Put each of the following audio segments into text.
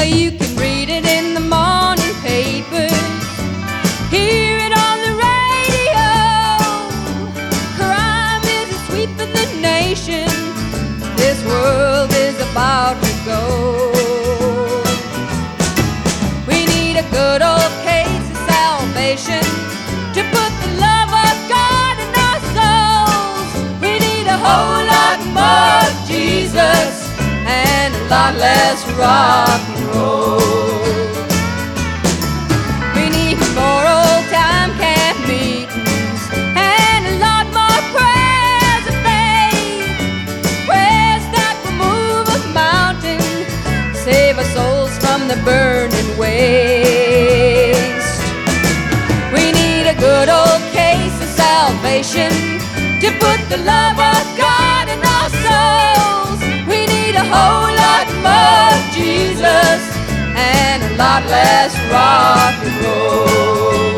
You can read it in the morning papers, hear it on the radio. Crime is sweeping the nation. This world is about to go. We need a good old case of salvation to put the love of God in our souls. We need a whole lot more of Jesus and a lot less rock and roll. We need more old-time camp meetings and a lot more prayers of faith, prayers that will move a mountain, save our souls from the burning waste. We need a good old case of salvation to put the love of God in our souls. We need a whole lot more of Jesus and a lot less rock and roll.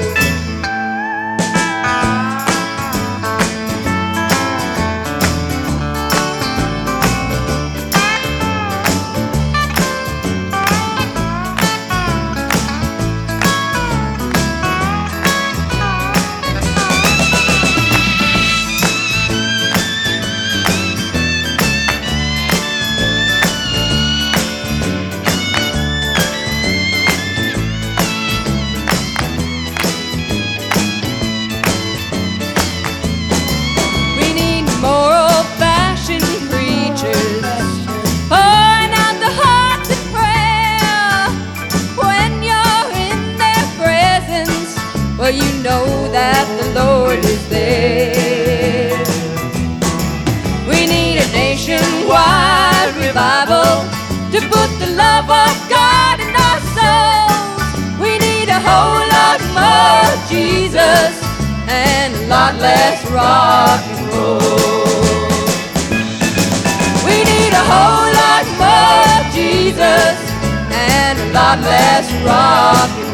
Well, you know that the Lord is there. We need a nationwide revival to put the love of God in our souls. We need a whole lot more of Jesus and a lot less rock and roll. We need a whole lot more of Jesus and a lot less rock and roll.